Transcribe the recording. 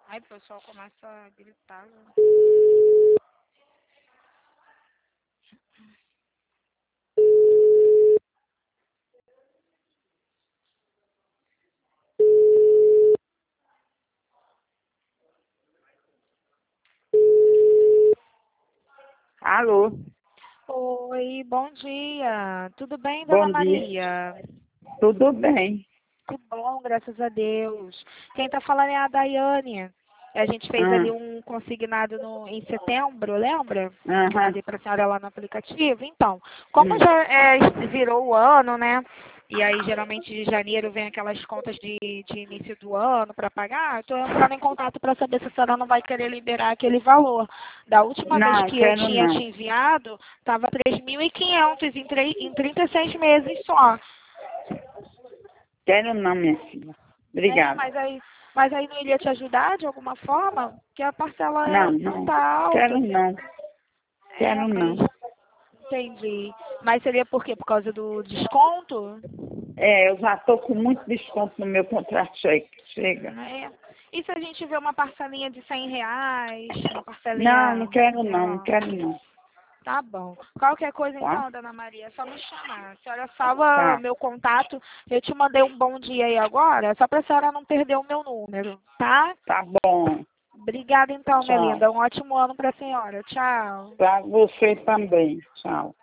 Aí o pessoal começa a gritar. Né? Alô, Oi, bom dia. Tudo bem, Dona bom dia. Maria? Tudo bem? Que bom, graças a Deus. Quem está falando é a Daiane. A gente fez ali Ah, um consignado em setembro, lembra? Que eu aham, mandei para a senhora lá no aplicativo. Então, como hum. já virou o ano, né? E aí, geralmente, de janeiro vem aquelas contas de início do ano para pagar. Estou entrando em contato para saber se a senhora não vai querer liberar aquele valor. Da última vez Não, que eu quero tinha te não. enviado, estava 3.500 em 36 meses só. Quero não, minha filha. É, Obrigada. mas aí não iria te ajudar de alguma forma? Porque a parcela Não, não não. tá Quero alta. não. É, Quero mas não. entendi. Mas seria por quê? Por causa do desconto? É, eu já estou com muito desconto no meu contrato. Chega. É. E se a gente vê uma parcelinha de R$ 100, uma Não, não parcelinha quero não, não menor? quero não. Tá bom. Qualquer coisa Tá? então, dona Maria, é só me chamar. A senhora salva Tá. meu contato. Eu te mandei um bom dia aí agora, só pra senhora não perder o meu número, tá? Tá bom. Obrigada então, minha Tchau. linda. Um ótimo ano pra senhora. Tchau. Para você também. Tchau.